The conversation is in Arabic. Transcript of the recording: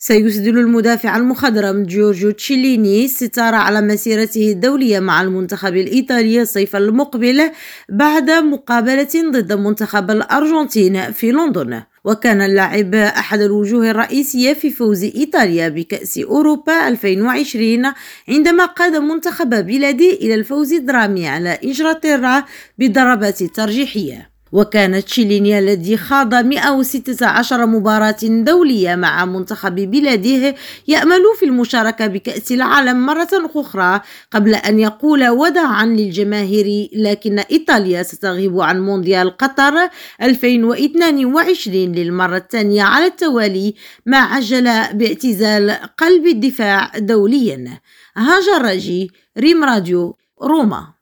سيسدل المدافع المخضرم جورجيو تشيليني الستار على مسيرته الدولية مع المنتخب الإيطالي الصيف المقبل بعد مقابلة ضد منتخب الأرجنتين في لندن. وكان اللاعب أحد الوجوه الرئيسية في فوز إيطاليا بكأس أوروبا 2020 عندما قاد منتخب بلاده إلى الفوز الدرامي على إنجلترا بالضربات الترجيحية. وكان تشيليني الذي خاض 116 مباراة دولية مع منتخب بلاده يأمل في المشاركة بكأس العالم مرة أخرى قبل أن يقول وداعا للجماهير، لكن إيطاليا ستغيب عن مونديال قطر 2022 للمرة الثانية على التوالي، ما عجل باعتزال قلب الدفاع دوليا. هاجر راجي، ريم راديو، روما.